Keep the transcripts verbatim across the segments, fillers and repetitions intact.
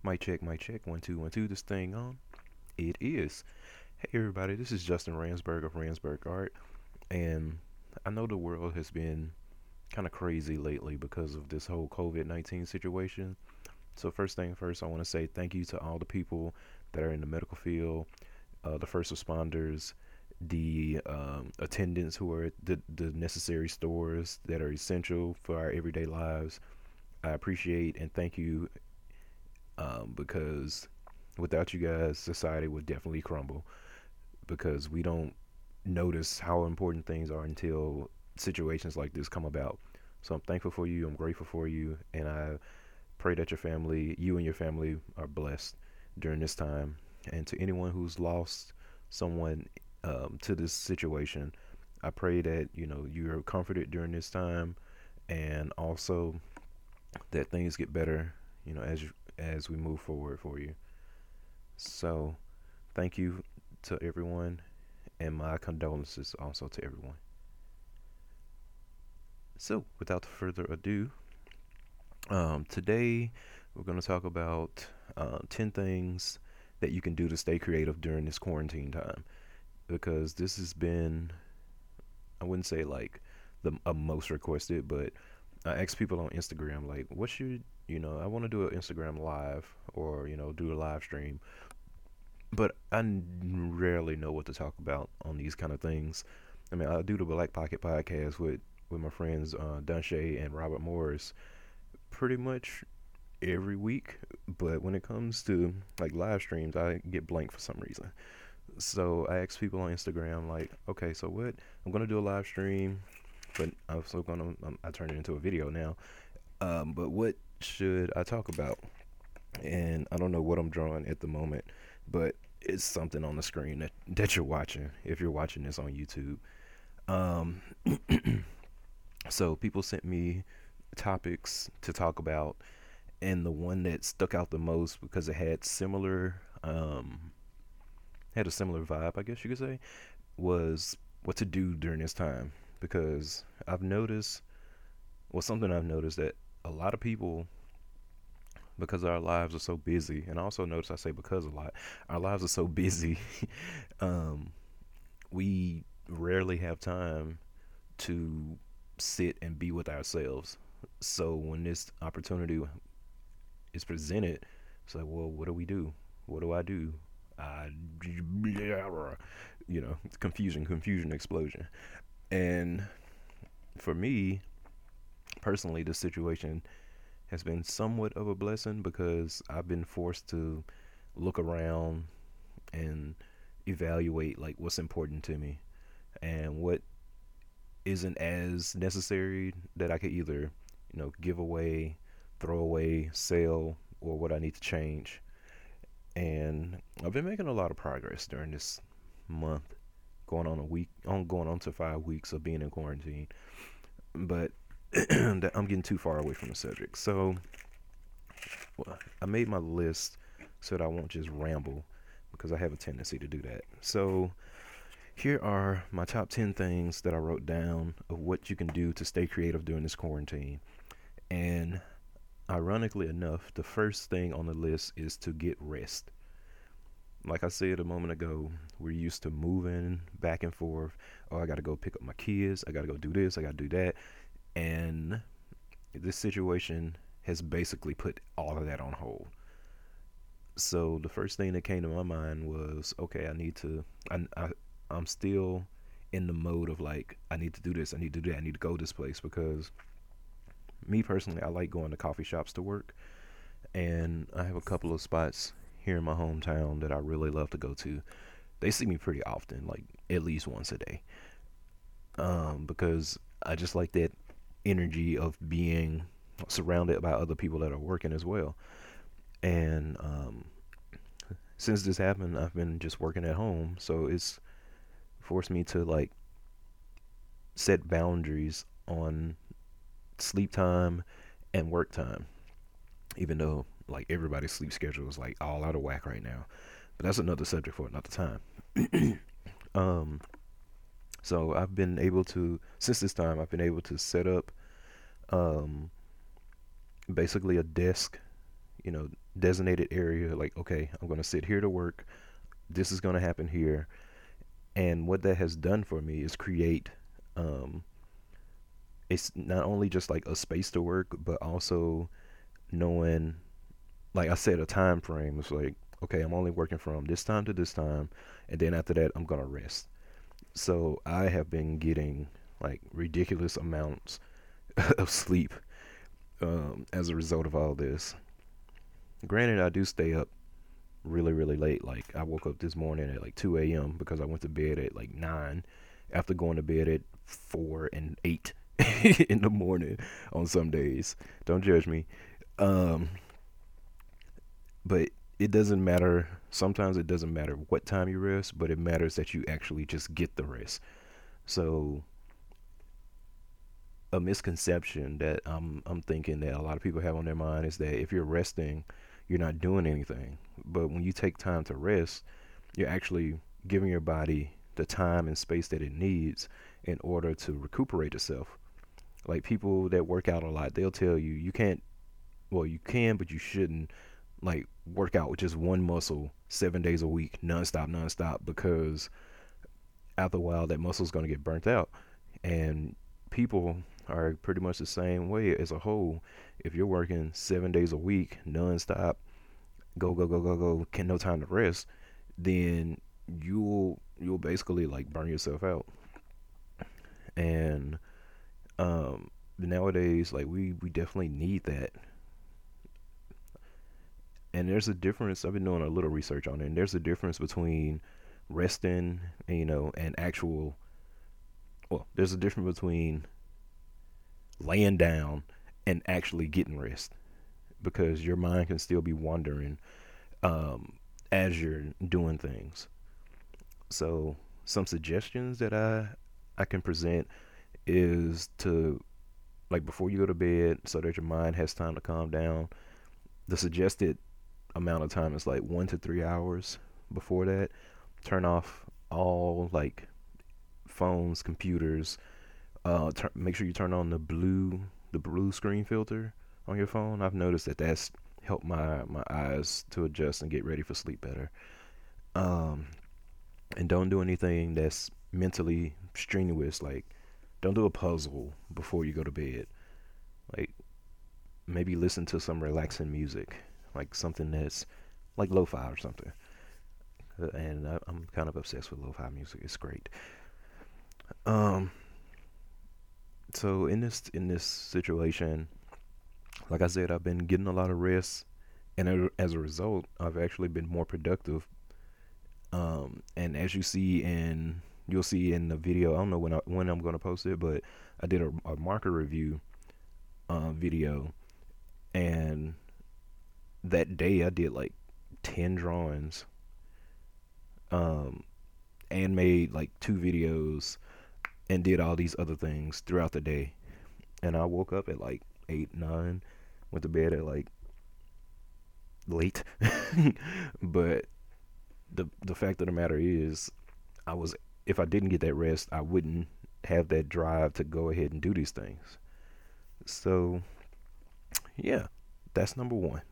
Mic check, mic check. One, two, one, two. This thing on. It is. Hey, everybody. This is Justin Ransberg of Ransberg Art. And I know the world has been kind of crazy lately because of this whole COVID nineteen situation. So, first thing first, I want to say thank you to all the people that are in the medical field, uh, the first responders, the um, attendants who are at the, the necessary stores that are essential for our everyday lives. I appreciate and thank you um, because without you guys, society would definitely crumble because we don't notice how important things are until situations like this come about. So I'm thankful for you. I'm grateful for you, and I pray that your family, you and your family, are blessed during this time. And to anyone who's lost someone um, to this situation, I pray that you know you're comforted during this time, and also that things get better. You know, as you, as we move forward for you. So thank you to everyone, and my condolences also to everyone. So, without further ado, um, today we're going to talk about uh, ten things that you can do to stay creative during this quarantine time. Because this has been, I wouldn't say like the uh, most requested, but I ask people on Instagram, like, what should, you know, I want to do an Instagram live or, you know, do a live stream. But I n- rarely know what to talk about on these kind of things. I mean, I do the Black Pocket podcast with with my friends uh, Dunshay and Robert Morris pretty much every week. But when it comes to like live streams, I get blank for some reason. So I ask people on Instagram, like, okay, so what? I'm gonna do a live stream, but I'm also gonna um, I turn it into a video now. Um, but what should I talk about? And I don't know what I'm drawing at the moment, but it's something on the screen that, that you're watching if you're watching this on YouTube. Um, so people sent me topics to talk about, and the one that stuck out the most because it had similar um, had a similar vibe, I guess you could say, was what to do during this time. Because I've noticed, well, something I've noticed that a lot of people, because our lives are so busy, and I also notice I say because a lot, our lives are so busy, um, we rarely have time to sit and be with ourselves. So when this opportunity is presented, it's like, well, what do we do? What do I do? Uh, you know, confusion, confusion, explosion. And for me personally, this situation has been somewhat of a blessing because I've been forced to look around and evaluate like what's important to me and what isn't as necessary that I could either, you know, give away, throw away, sell, or what I need to change. And I've been making a lot of progress during this month, going on a week, on going on to five weeks of being in quarantine. But I'm getting too far away from the subject. So well, I made my list so that I won't just ramble because I have a tendency to do that. So here are my top ten things that I wrote down of what you can do to stay creative during this quarantine. And ironically enough, the first thing on the list is to get rest. Like I said a moment ago, we're used to moving back and forth. Oh, I got to go pick up my kids. I got to go do this. I got to do that. And this situation has basically put all of that on hold. So the first thing that came to my mind was, okay, I need to, I, I, I'm still in the mode of like, I need to do this, I need to do that, I need to go this place because me personally, I like going to coffee shops to work. And I have a couple of spots here in my hometown that I really love to go to. They see me pretty often, like at least once a day. Um, because I just like that energy of being surrounded by other people that are working as well. And um, since this happened, I've been just working at home, so it's forced me to like set boundaries on sleep time and work time. Even though like everybody's sleep schedule is like all out of whack right now, but that's another subject for another time. um, so I've been able to since this time I've been able to set up um basically a desk, you know, designated area. Like, okay, I'm going to sit here to work. This is going to happen here. And what that has done for me is create, um, it's not only just like a space to work, but also knowing, like I said, a time frame. It's like, okay, I'm only working from this time to this time, and then after that, I'm gonna rest. So I have been getting like ridiculous amounts of sleep, um, as a result of all this. Granted, I do stay up really, really late. Like I woke up this morning at like two a m because I went to bed at like nine after going to bed at four and eight in the morning on some days. Don't judge me. Um, but it doesn't matter. Sometimes it doesn't matter what time you rest, but it matters that you actually just get the rest. So a misconception that I'm I'm thinking that a lot of people have on their mind is that if you're resting, you're not doing anything. But when you take time to rest, you're actually giving your body the time and space that it needs in order to recuperate itself. Like people that work out a lot, they'll tell you you can't, well, you can, but you shouldn't like work out with just one muscle seven days a week, nonstop, nonstop, because after a while that muscle's going to get burnt out. And people are pretty much the same way as a whole. If you're working seven days a week, nonstop, go, go, go, go, go, can no time to rest, then you'll you'll basically like burn yourself out. And um nowadays, like we we definitely need that. And there's a difference. I've been doing a little research on it, and there's a difference between resting, you know, and actual, well, there's a difference between laying down and actually getting rest, because your mind can still be wandering, um, as you're doing things. So some suggestions that I I can present is to, like, before you go to bed, so that your mind has time to calm down. The suggested amount of time is like one to three hours before that. Turn off all like phones, computers. Uh, tur make sure you turn on the blue the blue screen filter on your phone. I've noticed that that's helped my my eyes to adjust and get ready for sleep better. Um, and don't do anything that's mentally strenuous. Like, don't do a puzzle before you go to bed. Like, maybe listen to some relaxing music, like something that's like lo-fi or something. Uh, and I, I'm kind of obsessed with lo-fi music. It's great. Um, so in this in this situation, like I said, I've been getting a lot of rest, and a- as a result, I've actually been more productive. Um, and as you see in you'll see in the video, I don't know when I, when I'm going to post it, but I did a, a marker review uh, video, and that day I did like ten drawings, um, and made like two videos, and did all these other things throughout the day. And I woke up at like eight, nine, went to bed at like late. But the the fact of the matter is, I was if I didn't get that rest, I wouldn't have that drive to go ahead and do these things. So yeah, that's number one.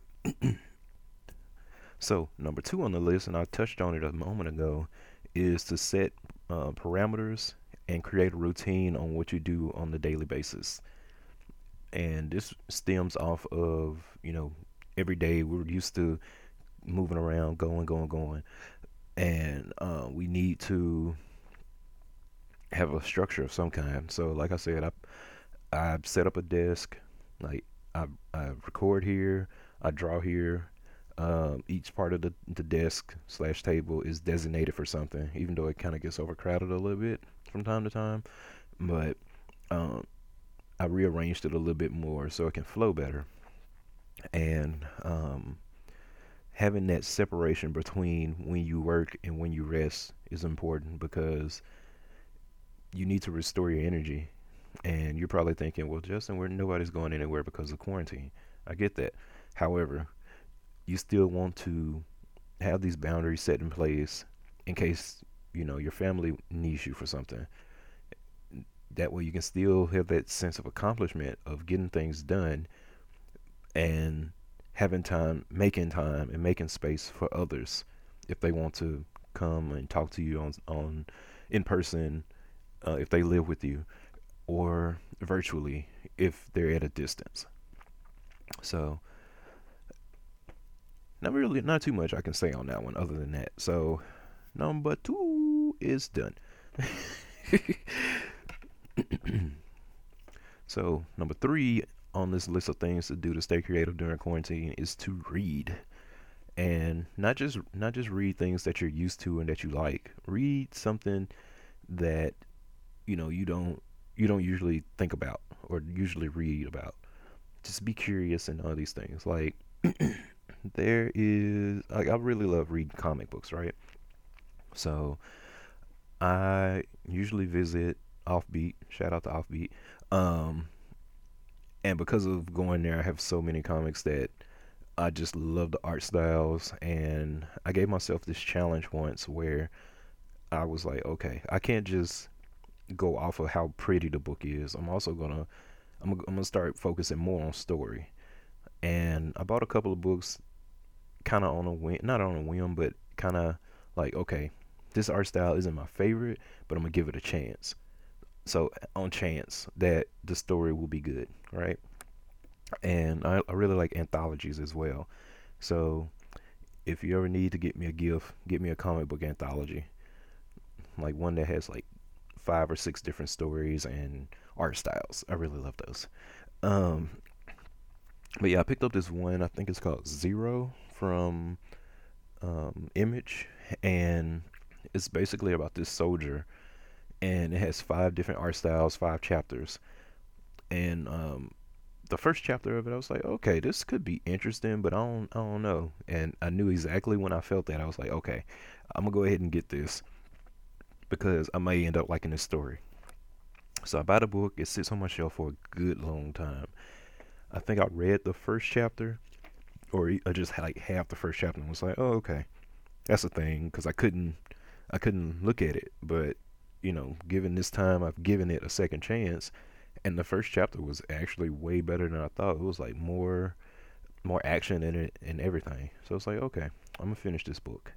So number two on the list, and I touched on it a moment ago, is to set uh, parameters and create a routine on what you do on the daily basis. And this stems off of, you know, every day we're used to moving around, going, going, going, and uh, we need to have a structure of some kind. So, like I said, I I've set up a desk. Like I I record here, I draw here. Um, each part of the the desk slash table is designated for something, even though it kind of gets overcrowded a little bit from time to time. But um, I rearranged it a little bit more so it can flow better. And um, having that separation between when you work and when you rest is important, because you need to restore your energy. And you're probably thinking, well, Justin, where nobody's going anywhere because of quarantine. I get that. However, you still want to have these boundaries set in place in case, you know, your family needs you for something. That way you can still have that sense of accomplishment of getting things done and having time, making time, and making space for others if they want to come and talk to you on on in person, uh, if they live with you, or virtually if they're at a distance. So not really, not too much I can say on that one other than that. So number two is done. So number three on this list of things to do to stay creative during quarantine is to read. And not just not just read things that you're used to and that you like. Read something that you know you don't you don't usually think about or usually read about. Just be curious in all these things. Like there is like I really love reading comic books, right? So I usually visit Offbeat. Shout out to Offbeat. Um, and because of going there, I have so many comics that I just love the art styles. And I gave myself this challenge once where I was like, okay, I can't just go off of how pretty the book is. I'm also gonna I'm, I'm gonna start focusing more on story. And I bought a couple of books, kind of on a whim, not on a whim, but kind of like, okay, this art style isn't my favorite, but I'm gonna give it a chance. So on chance that the story will be good, right? And I, I really like anthologies as well. So if you ever need to get me a gift, get me a comic book anthology, like one that has like five or six different stories and art styles. I really love those. Um, but yeah, I picked up this one. I think it's called Zero from um, Image, and it's basically about this soldier, and it has five different art styles, five chapters, and um, the first chapter of it, I was like, okay, this could be interesting, but I don't, I don't know. And I knew exactly when I felt that. I was like, okay, I'm gonna go ahead and get this because I may end up liking this story. So I buy the book. It sits on my shelf for a good long time. I think I read the first chapter, or I just had like half the first chapter, and was like, oh, okay, that's a thing, because I couldn't, I couldn't look at it. But you know, given this time, I've given it a second chance, and the first chapter was actually way better than I thought. It was like more more action in it and everything. So it's like, okay, I'm gonna finish this book.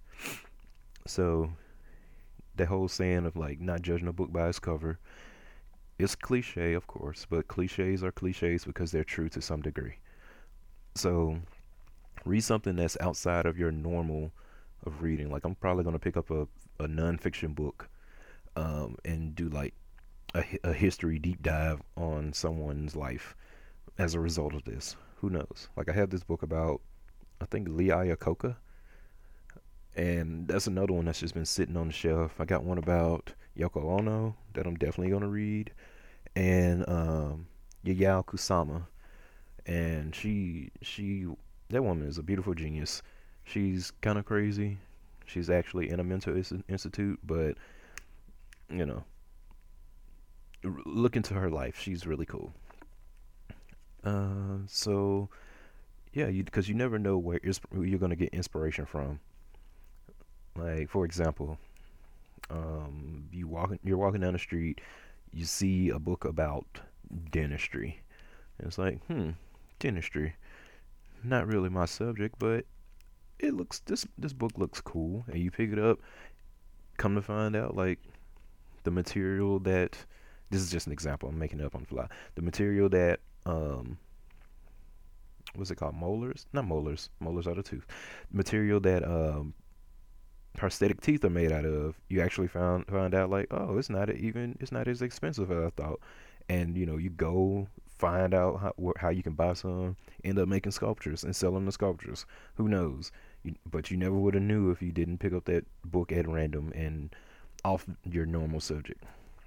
So the whole saying of like not judging a book by its cover, it's cliche, of course, but cliches are cliches because they're true to some degree. So read something that's outside of your normal of reading. Like I'm probably gonna pick up a, a nonfiction book um, and do like a, a history deep dive on someone's life as a result of this. Who knows? Like I have this book about I think Lee Iacocca, and that's another one that's just been sitting on the shelf. I got one about Yoko Ono that I'm definitely gonna read, and um, Yayao Kusama, and she she that woman is a beautiful genius. She's kind of crazy. She's actually in a mental is- institute, but you know, r- look into her life. She's really cool. Uh, so yeah, you because you never know where is, you're gonna get inspiration from. Like for example, um, you walking you're walking down the street, you see a book about dentistry, and it's like, hmm, dentistry. Not really my subject, but it looks this this book looks cool, and you pick it up. Come to find out, like the material that this is just an example. I'm making it up on the fly. The material that um, what's it called? Molars? Not molars. Molars are the tooth. Material that um prosthetic teeth are made out of. You actually found find out like, oh, it's not even it's not as expensive as I thought. And you know, you go find out how, wh- how you can buy some, end up making sculptures and selling the sculptures. Who knows? You, but you never would have knew if you didn't pick up that book at random and off your normal subject.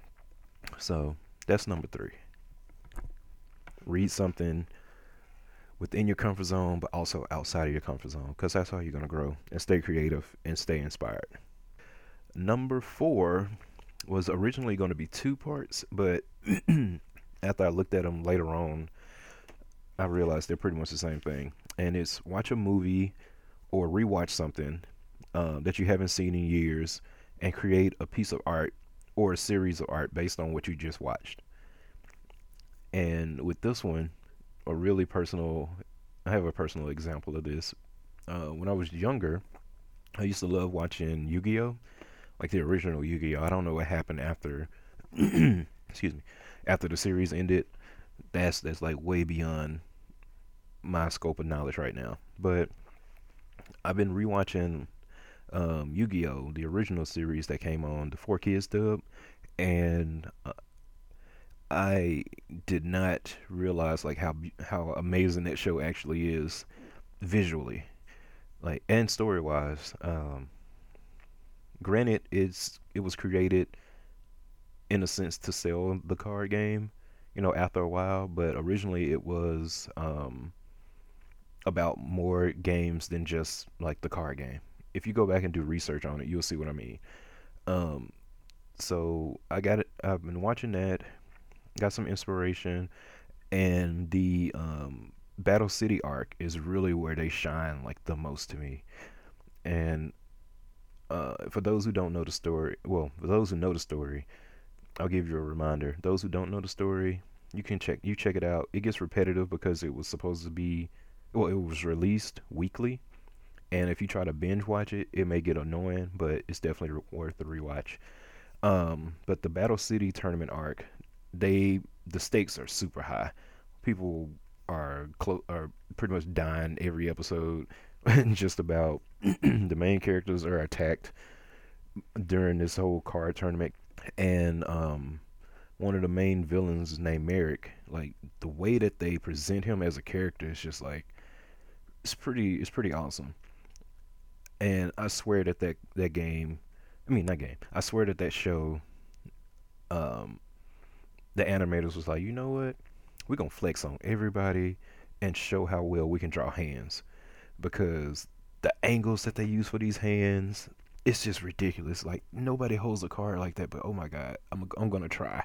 So that's number three. Read something within your comfort zone, but also outside of your comfort zone, because that's how you're gonna grow and stay creative and stay inspired. Number four was originally going to be two parts, but after I looked at them later on, I realized they're pretty much the same thing. And it's watch a movie or rewatch something um, that you haven't seen in years and create a piece of art or a series of art based on what you just watched. And with this one, a really personal. I have a personal example of this. Uh, when I was younger, I used to love watching Yu-Gi-Oh, like the original Yu-Gi-Oh. I don't know what happened after, excuse me, after the series ended. That's that's like way beyond my scope of knowledge right now. But I've been rewatching um, Yu-Gi-Oh, the original series that came on the four Kids dub, and uh, I did not realize like how how amazing that show actually is visually, like and story wise. Um, granted, it's it was created in a sense to sell the card game, you know, after a while, but originally it was um, about more games than just like the card game. If you go back and do research on it, you'll see what I mean. Um, so I got it. I've been watching that, got some inspiration, and the um, Battle City arc is really where they shine like the most to me. And uh, for those who don't know the story, well, for those who know the story, I'll give you a reminder. Those who don't know the story, you can check you check it out. It gets repetitive because it was supposed to be, well, it was released weekly, and if you try to binge watch it, it may get annoying, but it's definitely worth the rewatch. Um, but the Battle City tournament arc, they the stakes are super high. People are clo- are pretty much dying every episode. Just about the main characters are attacked during this whole card tournament, and um, one of the main villains is named Merrick. Like the way that they present him as a character is just like it's pretty it's pretty awesome. And I swear that that, that game, I mean not game, I swear that that show, um, the animators was like, you know what, we're gonna flex on everybody and show how well we can draw hands because the angles that they use for these hands, it's just ridiculous. Like nobody holds a card like that, but oh my god, I'm I'm gonna try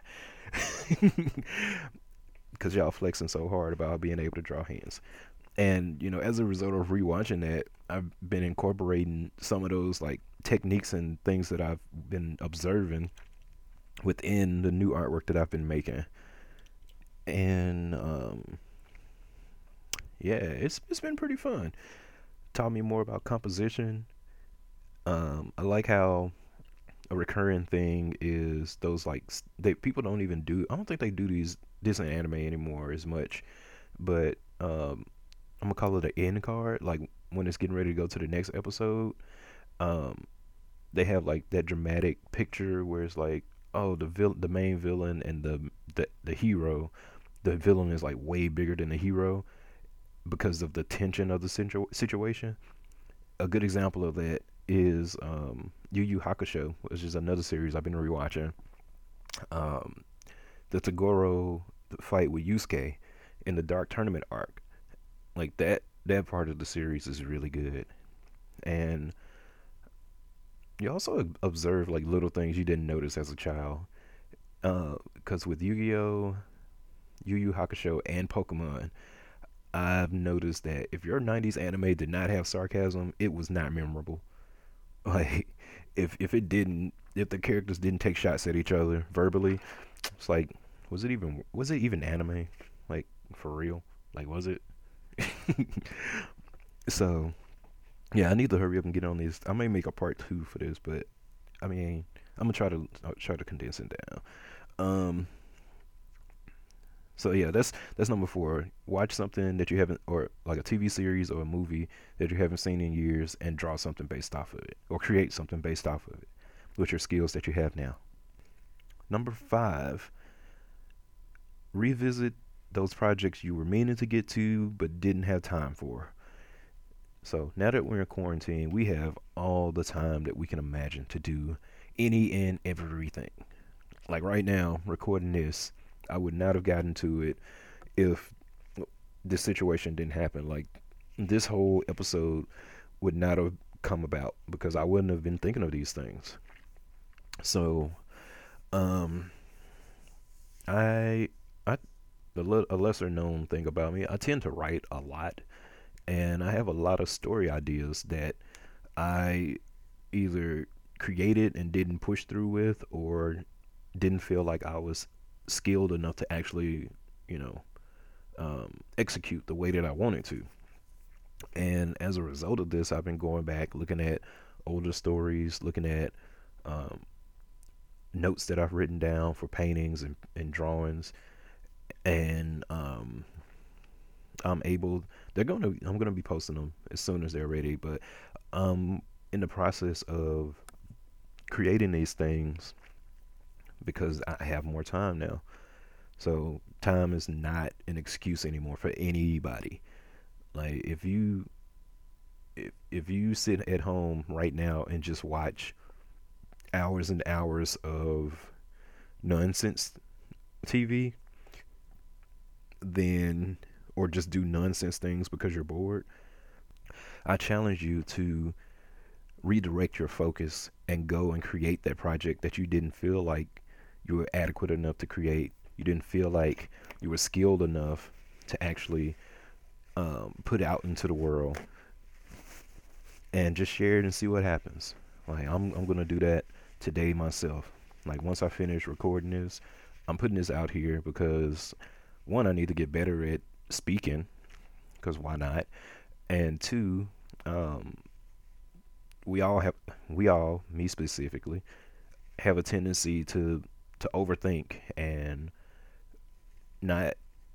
because y'all flexing so hard about being able to draw hands. And you know, as a result of rewatching that, I've been incorporating some of those like techniques and things that I've been observing within the new artwork that I've been making. And um, yeah, it's it's been pretty fun. Taught me more about composition. Um, I like how a recurring thing is those like s- they people don't even do. I don't think they do these this in anime anymore as much, but um, I'm gonna call it an end card. Like when it's getting ready to go to the next episode, um, they have like that dramatic picture where it's like, oh, the vil- the main villain and the the the hero. The villain is like way bigger than the hero because of the tension of the situ- situation. A good example of that is um, Yu Yu Hakusho, which is another series I've been rewatching. Um, the Tagoro fight with Yusuke in the Dark Tournament arc, like that that part of the series is really good. And you also observe like little things you didn't notice as a child. Because uh, with Yu-Gi-Oh, Yu Yu Hakusho, and Pokemon, I've noticed that if your nineties anime did not have sarcasm, it was not memorable. Like if if it didn't, if the characters didn't take shots at each other verbally, it's like, was it even was it even anime? Like for real? Like was it? So yeah, I need to hurry up and get on this. I may make a part two for this, but I mean, I'm gonna try to I'll try to condense it down. Um, so yeah, that's that's number four. Watch something that you haven't, or like a T V series or a movie that you haven't seen in years, and draw something based off of it, or create something based off of it with your skills that you have now. Number five, revisit those projects you were meaning to get to but didn't have time for. So now that we're in quarantine, we have all the time that we can imagine to do any and everything. Like right now, recording this, I would not have gotten to it if this situation didn't happen. Like this whole episode would not have come about because I wouldn't have been thinking of these things. So, um, I, I, a, le- a lesser known thing about me, I tend to write a lot, and I have a lot of story ideas that I either created and didn't push through with, or didn't feel like I was skilled enough to actually, you know, um, execute the way that I wanted to. And as a result of this, I've been going back, looking at older stories, looking at um, notes that I've written down for paintings and, and drawings. And um, I'm able, they're going to, I'm going to be posting them as soon as they're ready. But um, in the process of creating these things, because I have more time now. So time is not an excuse anymore for anybody. Like if you if, if you sit at home right now and just watch hours and hours of nonsense T V, then or just do nonsense things because you're bored, I challenge you to redirect your focus and go and create that project that you didn't feel like you were adequate enough to create. You didn't feel like you were skilled enough to actually um, put out into the world, and just share it and see what happens. Like I'm, I'm gonna do that today myself. Like once I finish recording this, I'm putting this out here because one, I need to get better at speaking, because why not? And two, um, we all have, we all, me specifically, have a tendency to to overthink and not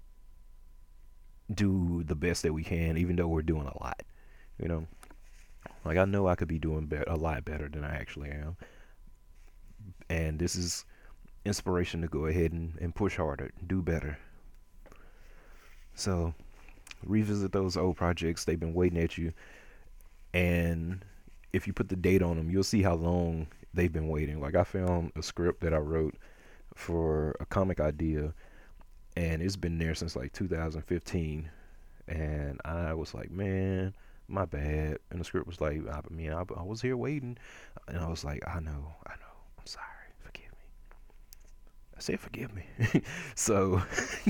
do the best that we can, even though we're doing a lot. You know, like I know I could be doing be- a lot better than I actually am, and this is inspiration to go ahead and, and push harder, do better. So revisit those old projects; they've been waiting at you, and if you put the date on them, you'll see how long they've been waiting. Like I found a script that I wrote for a comic idea, and it's been there since like two thousand fifteen. And I was like, man, my bad. And the script was like, I mean, I, I was here waiting, and I was like, I know, I know, I'm sorry, forgive me. I said, forgive me. So,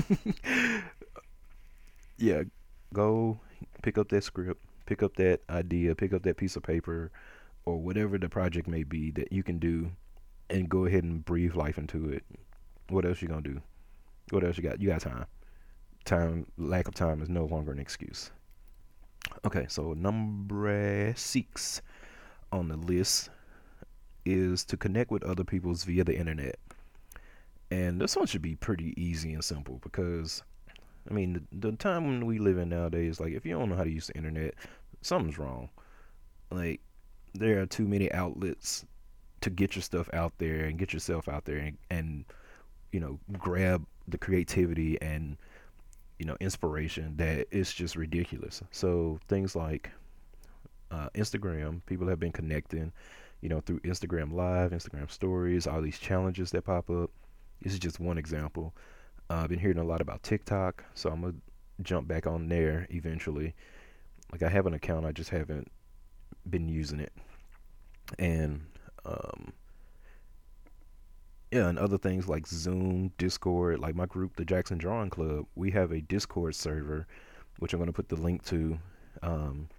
yeah, go pick up that script, pick up that idea, pick up that piece of paper, or whatever the project may be that you can do, and go ahead and breathe life into it. What else you gonna do? What else you got? You got time. Time, lack of time is no longer an excuse. Okay, so number six on the list is to connect with other peoples via the internet. And this one should be pretty easy and simple because, I mean, the, the time when we live in nowadays, like, if you don't know how to use the internet, something's wrong. Like, there are too many outlets to get your stuff out there and get yourself out there and, and you know, grab the creativity and you know inspiration that it's just ridiculous. So things like uh, Instagram, people have been connecting, you know, through Instagram Live, Instagram Stories, all these challenges that pop up. This is just one example. Uh, I've been hearing a lot about TikTok, so I'm gonna jump back on there eventually. Like I have an account, I just haven't been using it, and um, yeah, and other things like Zoom, Discord, like my group, the Jackson Drawing Club, we have a Discord server, which I'm going to put the link to, um,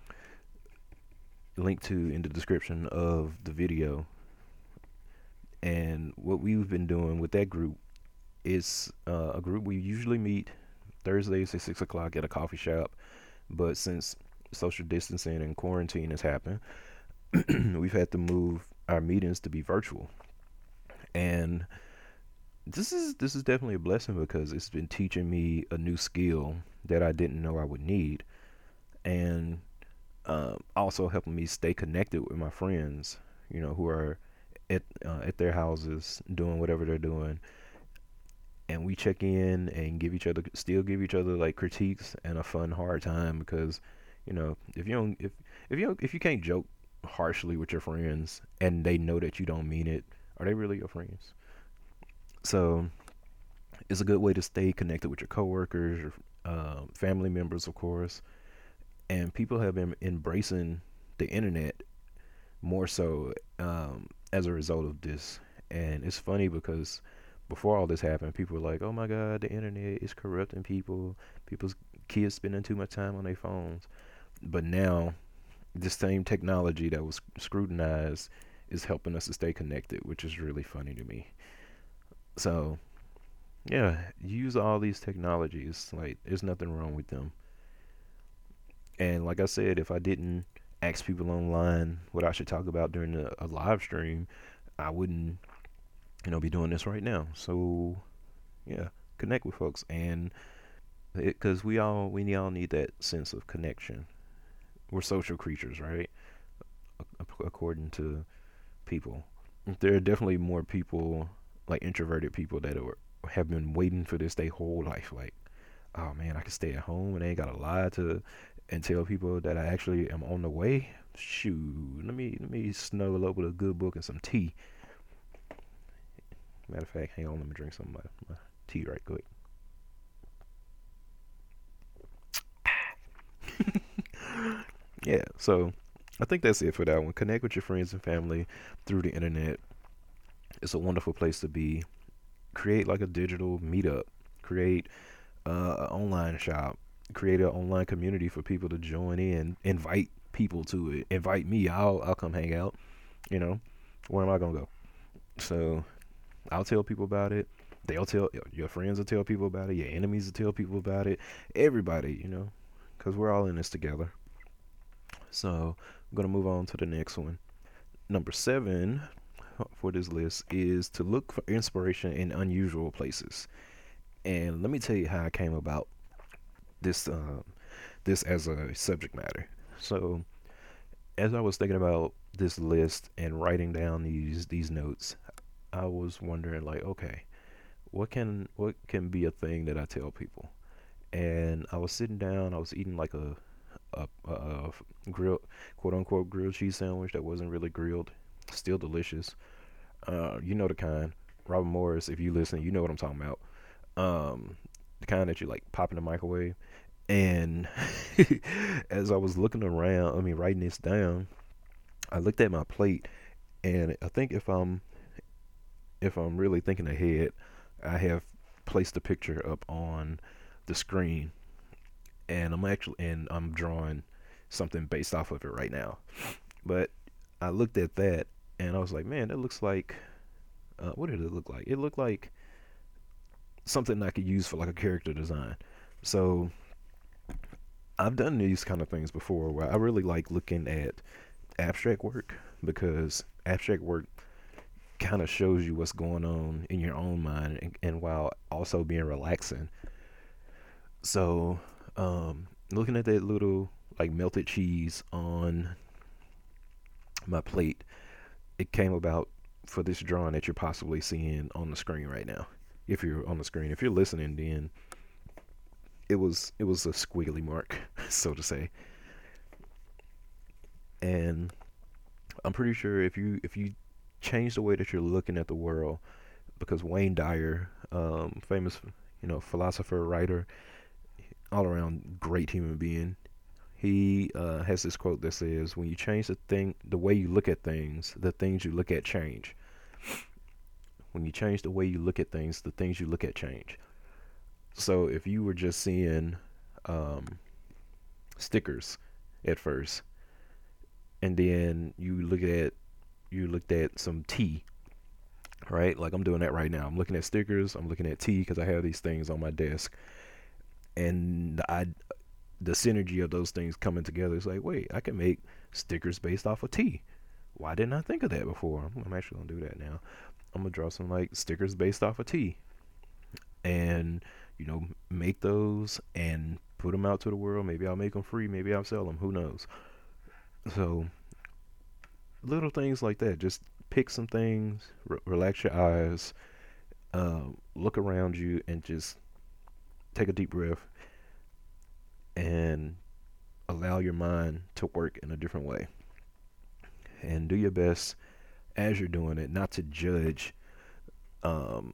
link to in the description of the video. And what we've been doing with that group is uh, a group we usually meet Thursdays at six o'clock at a coffee shop, but since social distancing and quarantine has happened, we've had to move our meetings to be virtual. And this is this is definitely a blessing because it's been teaching me a new skill that I didn't know I would need, and um, also helping me stay connected with my friends, you know, who are at uh, at their houses doing whatever they're doing, and we check in and give each other, still give each other like critiques and a fun hard time because, you know, if you don't if if you don't, if you can't joke harshly with your friends and they know that you don't mean it, are they really your friends? So it's a good way to stay connected with your coworkers, your uh, family members, of course. And people have been embracing the internet more so um, as a result of this. And it's funny because before all this happened, people were like, "Oh my God, the internet is corrupting people. People's kids spending too much time on their phones." But now, this same technology that was scrutinized is helping us to stay connected, which is really funny to me. So yeah, use all these technologies. Like, there's nothing wrong with them. And like I said, if I didn't ask people online what I should talk about during a, a live stream, I wouldn't, you know, be doing this right now. So yeah, connect with folks, and because we all we all need that sense of connection. We're social creatures, right? According to people, there are definitely more people, like introverted people, that are have been waiting for this their whole life. Like, oh man, I can stay at home and I ain't gotta lie to and tell people that I actually am on the way. Shoot, let me let me snuggle up with a good book and some tea. Matter of fact, hang on, let me drink some of my, my tea right quick. Yeah, so I think that's it for that one. Connect with your friends and family through the internet. It's a wonderful place to be. Create like a digital meetup. Create uh, an online shop. Create an online community for people to join in. Invite people to it. Invite me. I'll I'll come hang out. You know, where am I gonna go? So I'll tell people about it. They'll tell your friends will tell people about it. Your enemies will tell people about it. Everybody, you know, because we're all in this together. So I'm gonna move on to the next one. Number seven for this list is to look for inspiration in unusual places. And let me tell you how I came about this uh, this as a subject matter. So as I was thinking about this list and writing down these these notes, I was wondering like, okay, what can what can be a thing that I tell people? And I was sitting down, I was eating like a a, a, a grilled, quote unquote, grilled cheese sandwich that wasn't really grilled, still delicious. Uh, you know the kind. Robert Morris, if you listen, you know what I'm talking about. Um, the kind that you like pop in the microwave. And as I was looking around, I mean, writing this down, I looked at my plate, and I think if I'm if I'm really thinking ahead, I have placed a picture up on the screen, and I'm actually and I'm drawing something based off of it right now. But I looked at that, and I was like, man, that looks like uh, what did it look like? It looked like something I could use for like a character design. So I've done these kind of things before where I really like looking at abstract work, because abstract work kind of shows you what's going on in your own mind, and, and while also being relaxing. So um, looking at that little like melted cheese on my plate, it came about for this drawing that you're possibly seeing on the screen right now. If you're on the screen, if you're listening, then it was it was a squiggly mark, so to say. And I'm pretty sure if you if you change the way that you're looking at the world, because Wayne Dyer, um, famous, you know, philosopher, writer, all around great human being, he uh, has this quote that says, "When you change the thing, the way you look at things, the things you look at change. When you change the way you look at things, the things you look at change." So if you were just seeing um, stickers at first, and then you look at you looked at some tea, right? Like I'm doing that right now. I'm looking at stickers. I'm looking at tea because I have these things on my desk, and I the synergy of those things coming together is like, wait, I can make stickers based off of tea. Why didn't I think of that before? I'm actually gonna do that now. I'm gonna draw some like stickers based off of tea, and you know, make those and put them out to the world. Maybe I'll make them free. Maybe I'll sell them. Who knows? So little things like that. Just pick some things, re- relax your eyes, uh, look around you, and just take a deep breath and allow your mind to work in a different way. And do your best as you're doing it, not to judge um,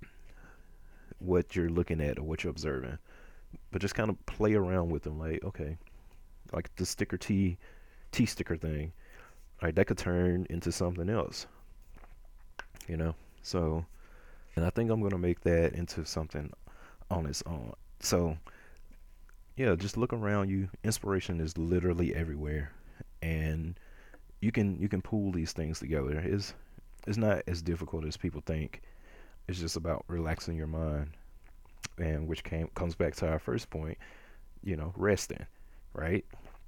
what you're looking at or what you're observing, but just kind of play around with them. Like, okay, like the sticker T, T sticker thing, right? That could turn into something else, you know? So, and I think I'm going to make that into something on its own. So, yeah, just look around you. Inspiration is literally everywhere. And you can you can pull these things together. It's it's not as difficult as people think. It's just about relaxing your mind, and which came comes back to our first point, you know, resting, right?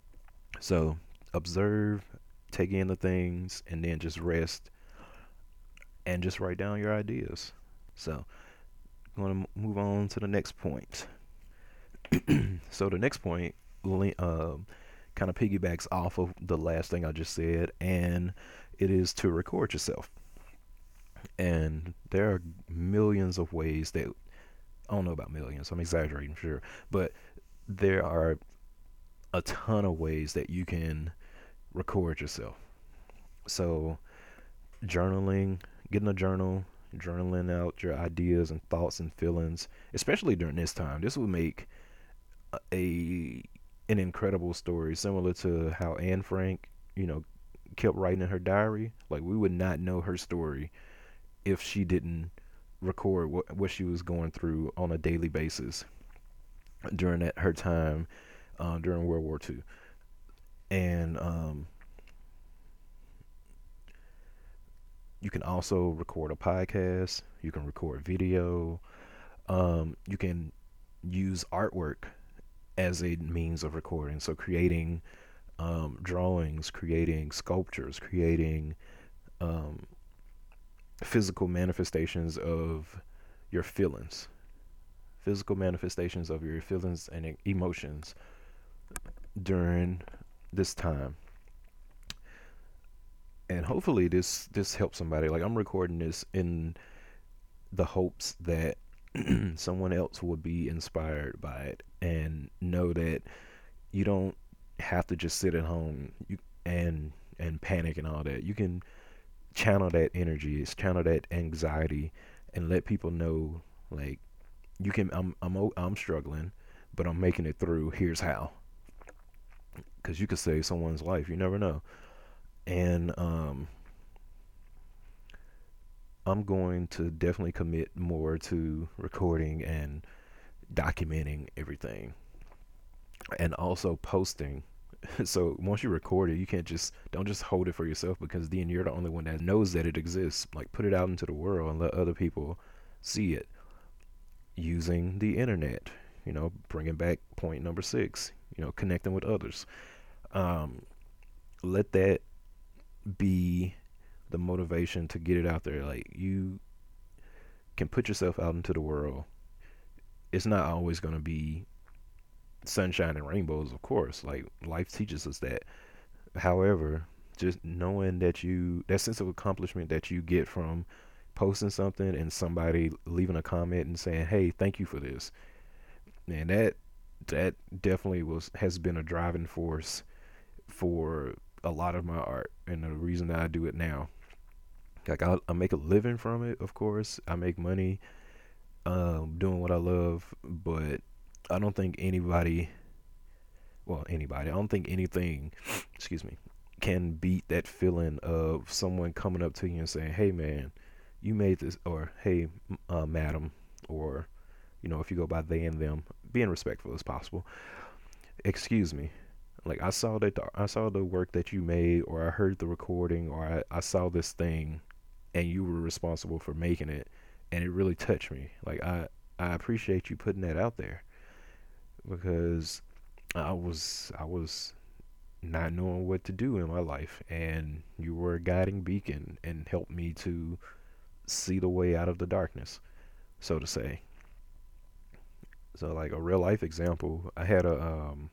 So observe, take in the things, and then just rest and just write down your ideas. So I'm going to move on to the next point. So the next point uh, kind of piggybacks off of the last thing I just said, and it is to record yourself. And there are millions of ways that, I don't know about millions, I'm exaggerating, sure, but there are a ton of ways that you can record yourself. So journaling, getting a journal, journaling out your ideas and thoughts and feelings, especially during this time. This would make a an incredible story, similar to how Anne Frank, you know, kept writing in her diary. Like, we would not know her story if she didn't record what what she was going through on a daily basis during that her time uh, during World War Two. And um, you can also record a podcast. You can record video. Um, you can use artwork as a means of recording. So creating um, drawings, creating sculptures, creating um, physical manifestations of your feelings, physical manifestations of your feelings and e- emotions during this time. And hopefully this this helps somebody. Like, I'm recording this in the hopes that someone else will be inspired by it and know that you don't have to just sit at home you, and and panic and all that. You can channel that energy, it's channel that anxiety, and let people know, like, you can. I'm I'm o- I'm struggling, but I'm making it through. Here's how. Because you could save someone's life. You never know. And um, I'm going to definitely commit more to recording and documenting everything, and also posting. So once you record it, you can't just don't just hold it for yourself, because then you're the only one that knows that it exists. Like, put it out into the world and let other people see it using the internet. You know, bringing back point number six. You know, connecting with others. Um, let that be the motivation to get it out there. Like, you can put yourself out into the world. It's not always going to be sunshine and rainbows, of course. Like, life teaches us that. However, just knowing that you, that sense of accomplishment that you get from posting something and somebody leaving a comment and saying, "Hey, thank you for this," and that that definitely was has been a driving force for a lot of my art and the reason that I do it now. Like, I, I make a living from it, of course. I make money um, doing what I love, but I don't think anybody, well, anybody, I don't think anything, excuse me, can beat that feeling of someone coming up to you and saying, "Hey, man, you made this," or "Hey, uh, madam," or, you know, if you go by they and them, being respectful as possible. "Excuse me. Like, I saw that, the, I saw the work that you made, or I heard the recording, or I, I saw this thing, and you were responsible for making it, and it really touched me. Like, I, I appreciate you putting that out there, because I was, I was not knowing what to do in my life, and you were a guiding beacon and helped me to see the way out of the darkness, so to say." So, like, a real life example, I had a um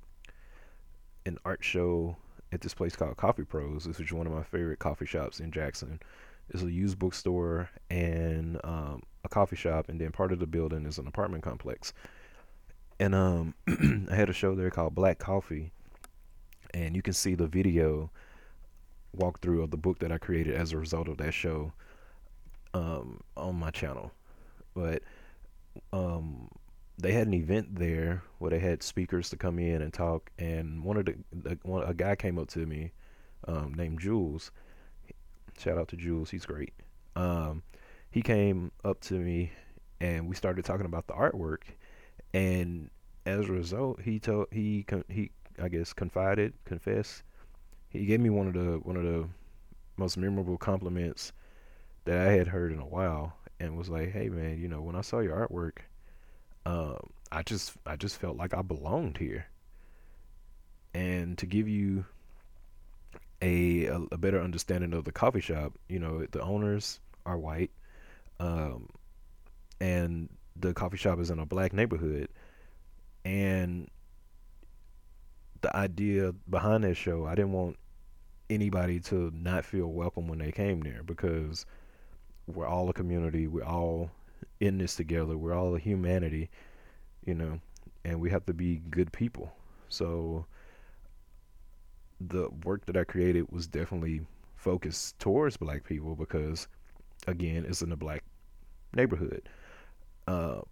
an art show at this place called Coffee Pros. This is one of my favorite coffee shops in Jackson. It's a used bookstore and um, a coffee shop, and then part of the building is an apartment complex. And um, I had a show there called Black Coffee, and you can see the video walkthrough of the book that I created as a result of that show um, on my channel. But um, they had an event there where they had speakers to come in and talk, and one of the, the one, a guy came up to me um, named Jules. Shout out to Jules, he's great. Um, he came up to me and we started talking about the artwork, and as a result, he told he he I guess confided, confessed. He gave me one of the one of the most memorable compliments that I had heard in a while, and was like, "Hey, man, you know, when I saw your artwork, um, I just I just felt like I belonged here." And to give you a, a, a better understanding of the coffee shop, you know, the owners are white, um, and the coffee shop is in a black neighborhood. And the idea behind that show, I didn't want anybody to not feel welcome when they came there because we're all a community. We're all in this together. We're all a humanity, you know, and we have to be good people. So the work that I created was definitely focused towards black people because, again, it's in a black neighborhood. Uh,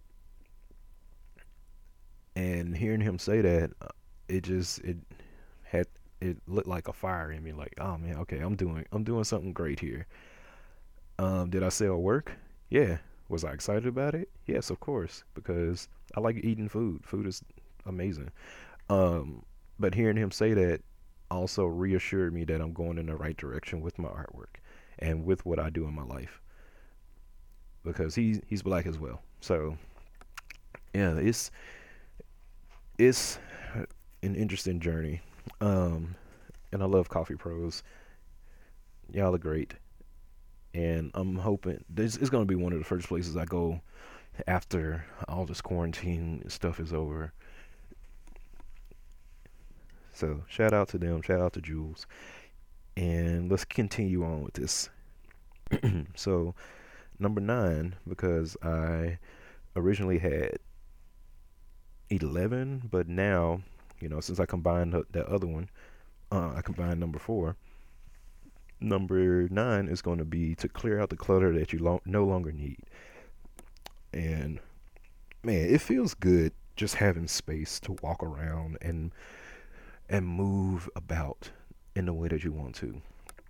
and hearing him say that, uh, it just it had it lit like a fire in me. Like, oh man, okay, I'm doing I'm doing something great here. Um, did I sell work? Yeah. Was I excited about it? Yes, of course, because I like eating food. Food is amazing. Um, but hearing him say that also reassured me that I'm going in the right direction with my artwork and with what I do in my life because he's he's black as well. So yeah, it's it's an interesting journey. Um, and I love Coffee Pros. Y'all are great, and I'm hoping this is going to be one of the first places I go after all this quarantine stuff is over. So shout out to them, shout out to Jules, and let's continue on with this. So number nine, because I originally had eleven, but now, you know, since I combined the, that other one, uh, I combined number four. Number nine is going to be to clear out the clutter that you lo- no longer need. And man, it feels good just having space to walk around and and move about in the way that you want to.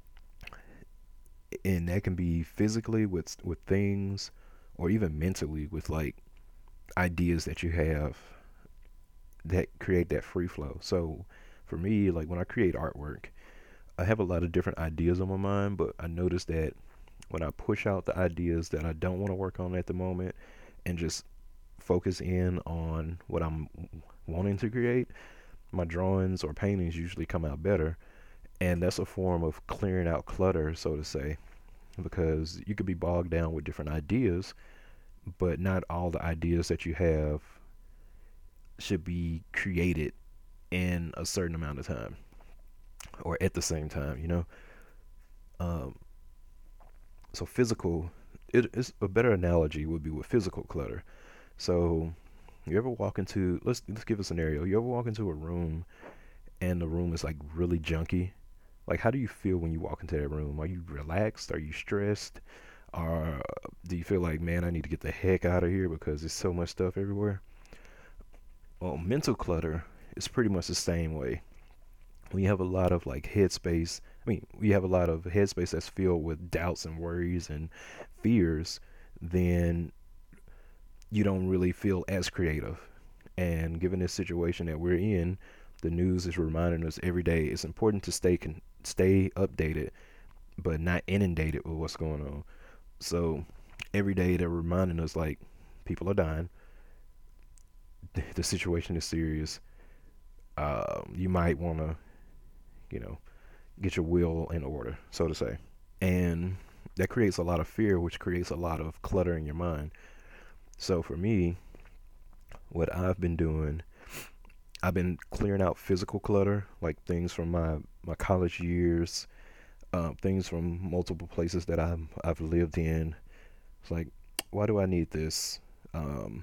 And that can be physically with with things or even mentally with like ideas that you have that create that free flow. So for me, like when I create artwork, I have a lot of different ideas on my mind, but I notice that when I push out the ideas that I don't want to work on at the moment and just focus in on what I'm wanting to create, my drawings or paintings usually come out better. And that's a form of clearing out clutter, so to say, because you could be bogged down with different ideas, but not all the ideas that you have should be created in a certain amount of time or at the same time, you know? Um, so physical, it is a better analogy would be with physical clutter. So you ever walk into, let's let's give a scenario. You ever walk into a room and the room is like really junky? Like, how do you feel when you walk into that room? Are you relaxed? Are you stressed? Or do you feel like, man, I need to get the heck out of here because there's so much stuff everywhere? Well, mental clutter is pretty much the same way. We have a lot of like headspace. I mean, we have a lot of headspace that's filled with doubts and worries and fears. Then you don't really feel as creative. And given this situation that we're in, the news is reminding us every day it's important to stay con- stay updated, but not inundated with what's going on. So every day they're reminding us like people are dying, the situation is serious. Uh, you might want to, you know, get your will in order, so to say, and that creates a lot of fear, which creates a lot of clutter in your mind. So for me, what I've been doing, I've been clearing out physical clutter, like things from my my college years, uh, things from multiple places that I've I've lived in. It's like, why do I need this um,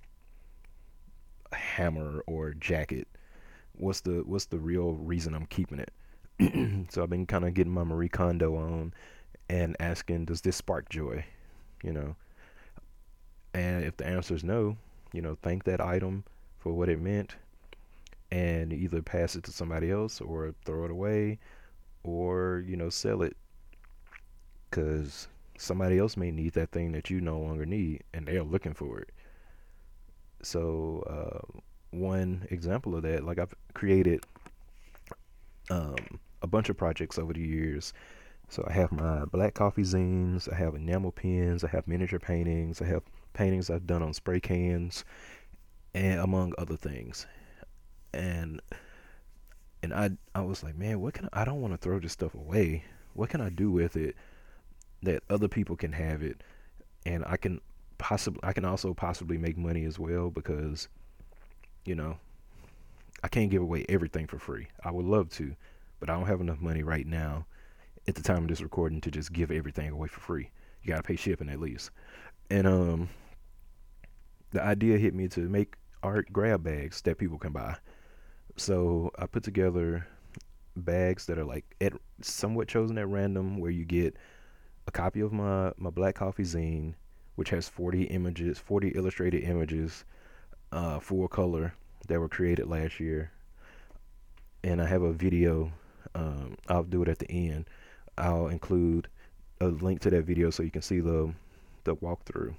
hammer or jacket? What's the what's the real reason I'm keeping it? So I've been kind of getting my Marie Kondo on and asking, does this spark joy? You know, and if the answer is no, you know, thank that item for what it meant and either pass it to somebody else or throw it away or, you know, sell it because somebody else may need that thing that you no longer need and they're looking for it. So, uh, one example of that, like I've created um, a bunch of projects over the years. So I have my black coffee zines, I have enamel pens, I have miniature paintings, I have paintings I've done on spray cans, and among other things. And And I I was like, man, what can I, I don't want to throw this stuff away. What can I do with it that other people can have it, and I can possibly I can also possibly make money as well, because you know I can't give away everything for free. I would love to, but I don't have enough money right now at the time of this recording to just give everything away for free. You gotta pay shipping at least. And um, the idea hit me to make art grab bags that people can buy. So I put together bags that are like at somewhat chosen at random, where you get a copy of my my Black Coffee zine, which has forty images, forty illustrated images, uh, full color, that were created last year. And I have a video. Um, I'll do it at the end. I'll include a link to that video so you can see the the walkthrough,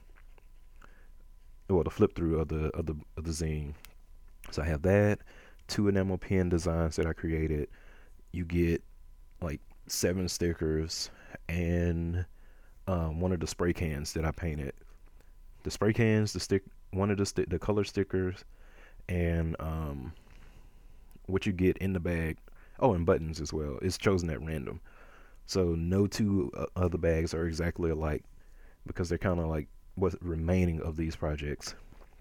well, the flip through of the of the of the zine. So I have that, two enamel pen designs that I created. You get like seven stickers and um, one of the spray cans that I painted. The spray cans, the stick, one of the sti- the color stickers, and um, what you get in the bag. Oh, and buttons as well. It's chosen at random, so no two uh, other bags are exactly alike, because they're kind of like what's remaining of these projects.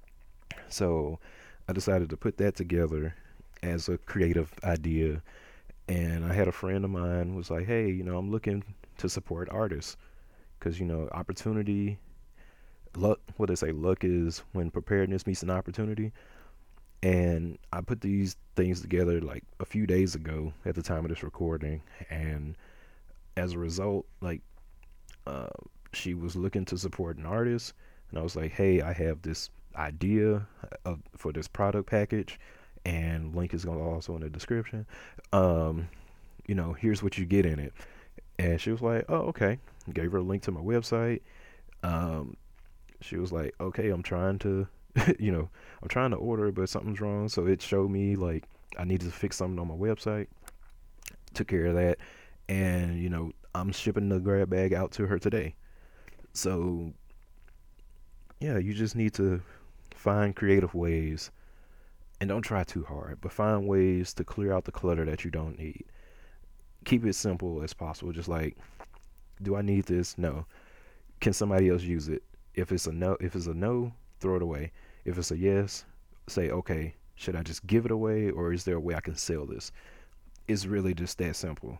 So I decided to put that together as a creative idea. And I had a friend of mine was like, hey, you know, I'm looking to support artists, because, you know, opportunity, luck, what they say, luck is when preparedness meets an opportunity. And I put these things together like a few days ago at the time of this recording. And as a result, like, uh, she was looking to support an artist. And I was like, hey, I have this idea of, for this product package, and link is going to also in the description. Um, you know, here's what you get in it. And she was like, oh, okay. Gave her a link to my website. Um, she was like, okay, I'm trying to, you know, I'm trying to order, but something's wrong. So it showed me like I needed to fix something on my website. Took care of that. And, you know, I'm shipping the grab bag out to her today. So, yeah, you just need to find creative ways, and don't try too hard, but find ways to clear out the clutter that you don't need. Keep it simple as possible. Just like, do I need this? No. Can somebody else use it? If it's a no, if it's a no, throw it away. If it's a yes, say, okay, should I just give it away, or is there a way I can sell this? It's really just that simple.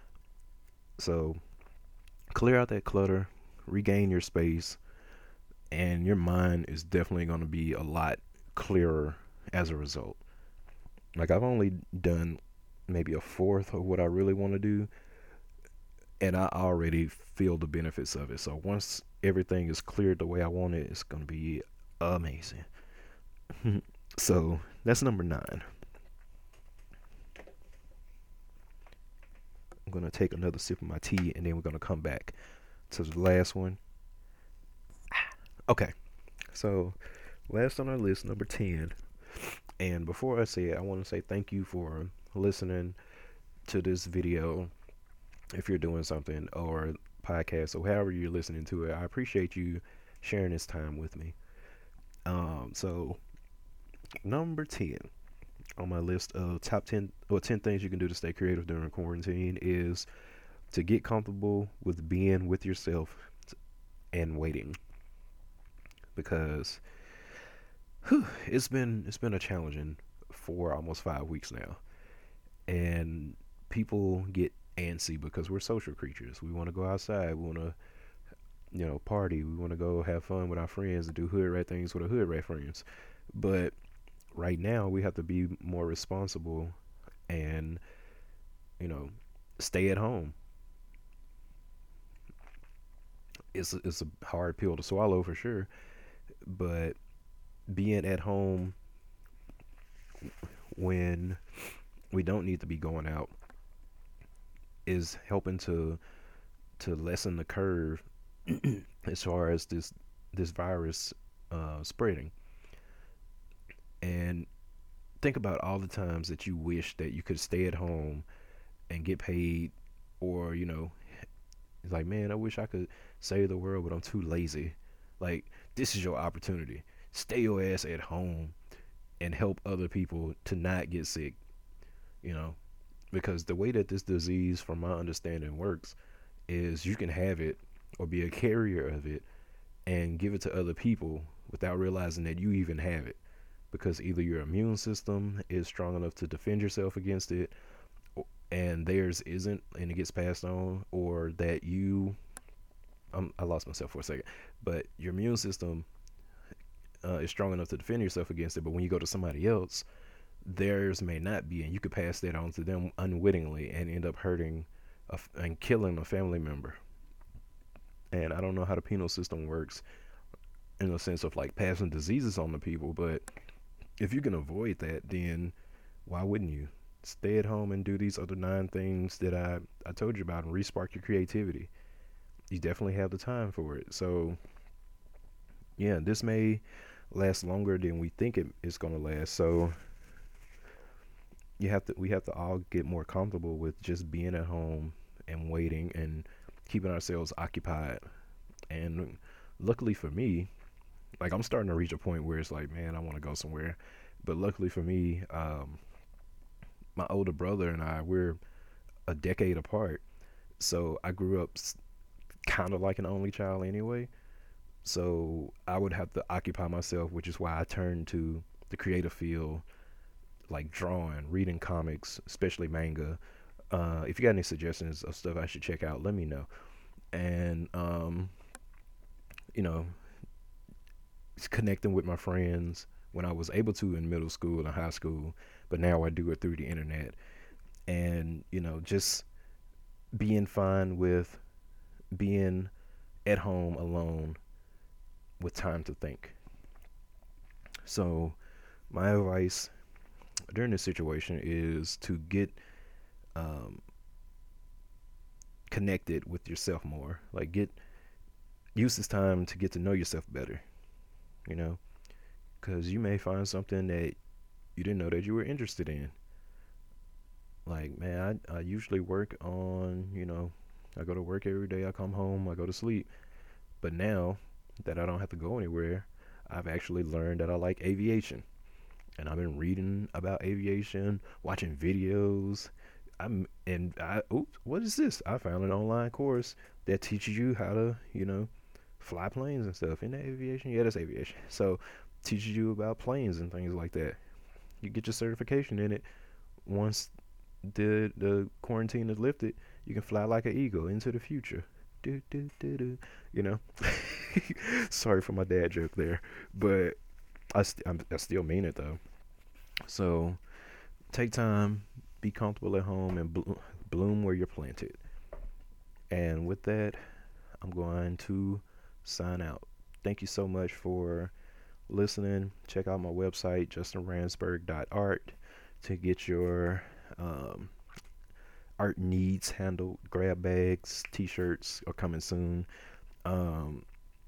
So clear out that clutter, regain your space, and your mind is definitely going to be a lot clearer as a result. Like, I've only done maybe a fourth of what I really want to do, and I already feel the benefits of it. So once everything is cleared the way I want it, it's going to be amazing. So that's number nine. I'm going to take another sip of my tea, and then we're going to come back to the last one. Okay, so last on our list, number ten. And before I say it, I want to say thank you for listening to this video. If you're doing something, or podcast, or however you're listening to it, I appreciate you sharing this time with me. Um, so number ten on my list of top ten or ten things you can do to stay creative during quarantine is to get comfortable with being with yourself and waiting. Because whew, it's been it's been a challenging for almost five weeks now, and people get antsy because we're social creatures. We want to go outside. We want to, you know, party. We want to go have fun with our friends and do hood rat things with our hood rat friends. But right now, we have to be more responsible and, you know, stay at home. It's a, it's a hard pill to swallow for sure, but being at home when we don't need to be going out is helping to to lessen the curve as far as this this virus uh, spreading. And think about all the times that you wish that you could stay at home and get paid, or you know, it's like, man, I wish I could save the world, but I'm too lazy. Like, this is your opportunity. Stay your ass at home and help other people to not get sick. You know, Because the way that this disease, from my understanding, works is you can have it or be a carrier of it and give it to other people without realizing that you even have it. Because either your immune system is strong enough to defend yourself against it, and theirs isn't, and it gets passed on, or that you, um, I lost myself for a second, but your immune system uh, is strong enough to defend yourself against it, but when you go to somebody else, theirs may not be, and you could pass that on to them unwittingly and end up hurting a f and killing a family member. And I don't know how the penal system works in the sense of like passing diseases on to people, but if you can avoid that, then why wouldn't you? Stay at home and do these other nine things that I, I told you about and respark your creativity. You definitely have the time for it. So, yeah, this may last longer than we think it is going to last. So, you have to we have to all get more comfortable with just being at home and waiting and keeping ourselves occupied. And luckily for me, like I'm starting to reach a point where it's like, man, I want to go somewhere. But luckily for me, um, my older brother and I, we're a decade apart. So I grew up kind of like an only child anyway. So I would have to occupy myself, which is why I turned to the creative field, like drawing, reading comics, especially manga. Uh, if you got any suggestions of stuff I should check out, let me know. And, um, you know, connecting with my friends when I was able to in middle school and high school, but now I do it through the internet. And, you know, just being fine with being at home alone with time to think. So, my advice during this situation is to get um, connected with yourself more. Like, get use this time to get to know yourself better, you know, because you may find something that you didn't know that you were interested in. Like, man, I, I usually work on, you know, I go to work every day, I come home, I go to sleep. But now that I don't have to go anywhere, I've actually learned that I like aviation. And I've been reading about aviation, watching videos. I'm and I oops, what is this? I found an online course that teaches you how to, you know, fly planes and stuff. In that aviation? Yeah, that's aviation. So teaches you about planes and things like that. You get your certification in it. Once the the quarantine is lifted, you can fly like an eagle into the future. Do do do do. You know. Sorry for my dad joke there, but I st- I'm, I still mean it though. So take time, be comfortable at home, and blo- bloom where you're planted. And with that, I'm going to sign out. Thank you so much for listening. Check out my website, justin ransburg dot art, to get your um, art needs handled. Grab bags, t-shirts are coming soon. Um,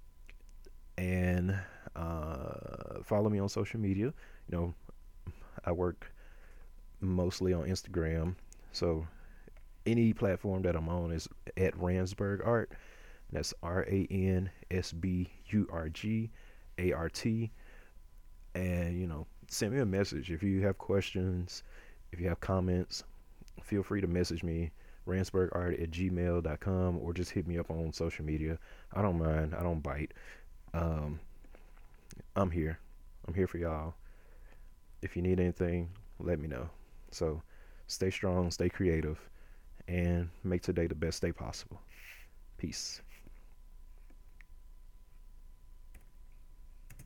and uh, follow me on social media. You know, I work mostly on Instagram, so any platform that I'm on is at Ransburg Art. That's R A N S B U R G A R T. And, you know, send me a message if you have questions, if you have comments. Feel free to message me, ransburgart at gmail dot com, or just hit me up on social media. I don't mind. I don't bite. Um, I'm here. I'm here for y'all. If you need anything, let me know. So stay strong, stay creative, and make today the best day possible. Peace.